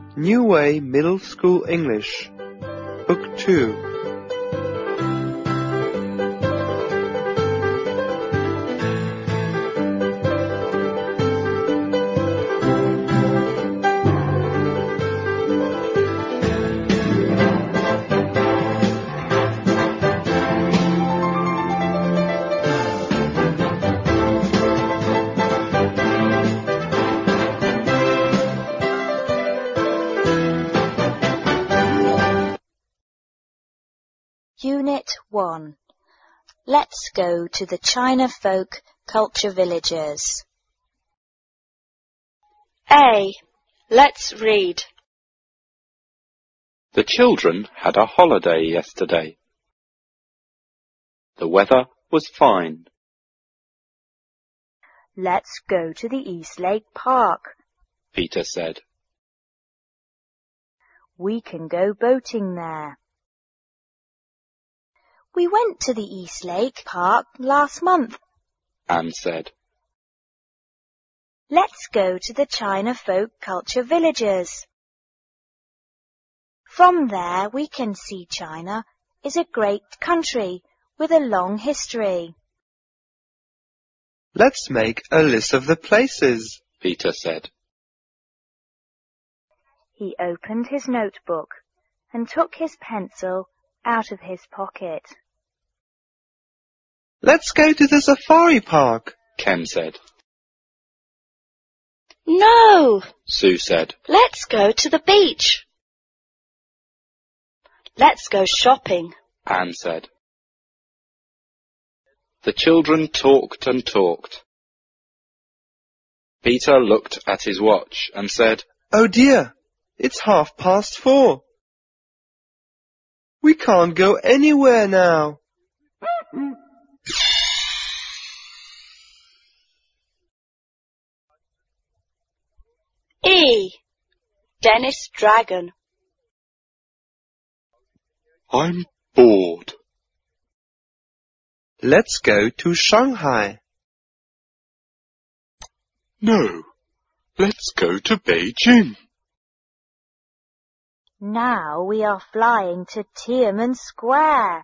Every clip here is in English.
New Way Middle School English, Book 2. Unit 1. Let's go to the China Folk Culture Villages. A. Let's read. The children had a holiday yesterday. The weather was fine. Let's go to the Eastlake Park, Peter said. We can go boating there. We went to the Eastlake Park last month, Anne said. Let's go to the China Folk Culture Villages. From there we can see China is a great country with a long history. Let's make a list of the places, Peter said. He opened his notebook and took his pencil out of his pocket. Let's go to the safari park, Ken said. No, Sue said. let's go to the beach. Let's go shopping. Anne said. The children talked and talked. Peter looked at his watch and said, Oh dear, it's 4:30. We can't go anywhere now. E. Dennis Dragon. I'm bored. Let's go to Shanghai. No, let's go to Beijing. Now we are flying to Tiananmen Square.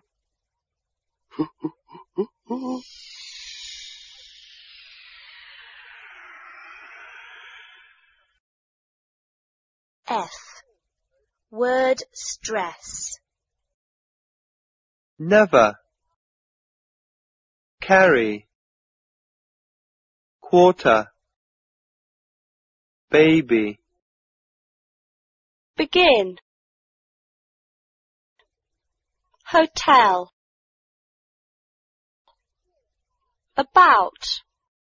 F. Word stress. Never. Carry. Quarter. Baby. Begin. Hotel. About.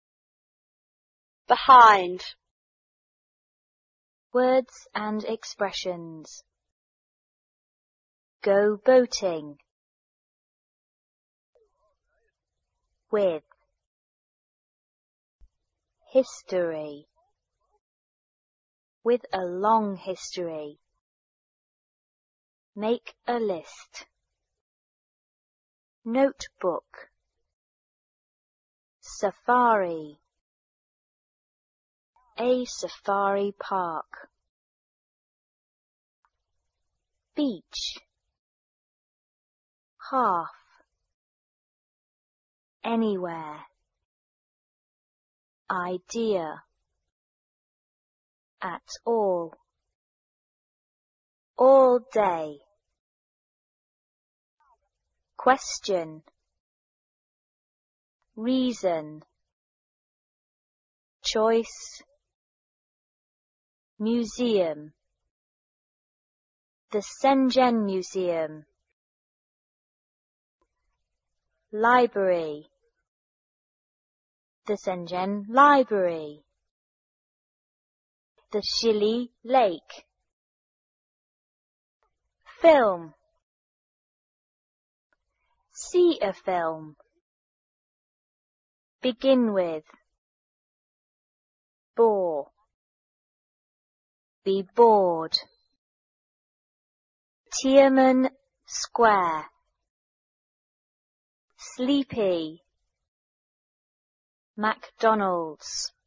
Behind. Words and expressions. Go boating. With. History. With a long history. Make a list. Notebook. Safari. A safari park. Beach. Half. Anywhere. Idea. At all. All day. Question. Reason. Choice. Museum. The Shenzhen Museum. Library. The Shenzhen Library. The Shili Lake. Film. See a film. Begin with. Bore. Be bored. Tiananmen Square. Sleepy. McDonald's.